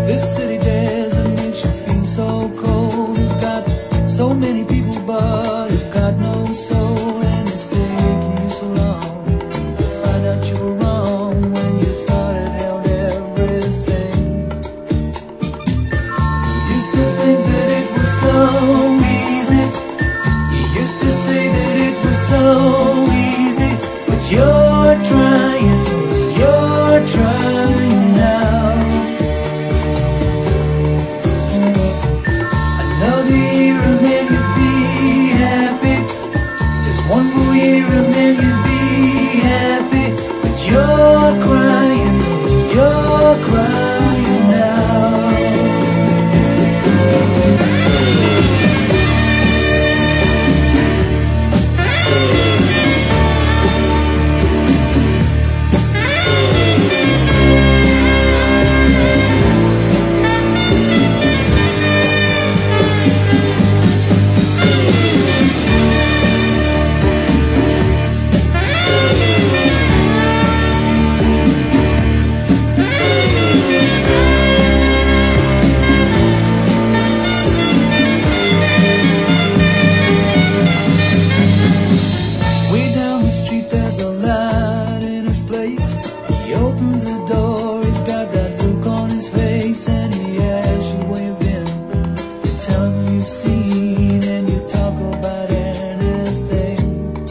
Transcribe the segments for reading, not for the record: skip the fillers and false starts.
This city desert makes you feel so cold. It's got so many people, but it's got no soul. And it's taking you so long to find out you were wrong when you thought it held everything. You used to think that it was so easy. You used to say that it was so easy. But you're trying now. Another year and then you'd be happy. Just one more year and then you'd be happy. But you're crying now. He opens the door, he's got that look on his face, and he asks you where you've been. You tell him who you've seen, and you talk about anything.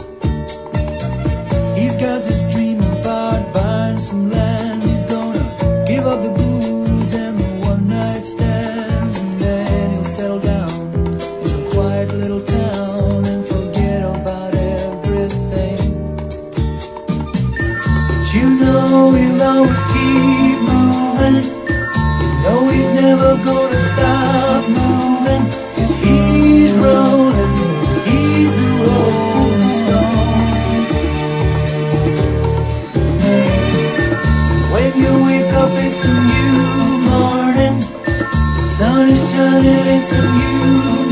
He's got this dream about buying some land. He's gonna give up the booze and the one-night stands, and then he'll settle down in some quiet little town and forget about everything. You know he'll always keep moving. You know he's never gonna stop moving. 'Cause he's rolling, he's the rolling stone. When you wake up it's a new morning. The sun is shining, it's a new